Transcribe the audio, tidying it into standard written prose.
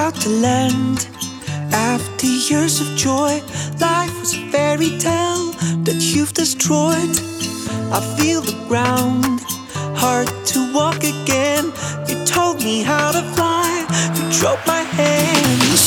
about to land. After years of joy, life was a fairy tale that you've destroyed. I feel the ground, hard to walk again. You told me how to fly, you drove my hand.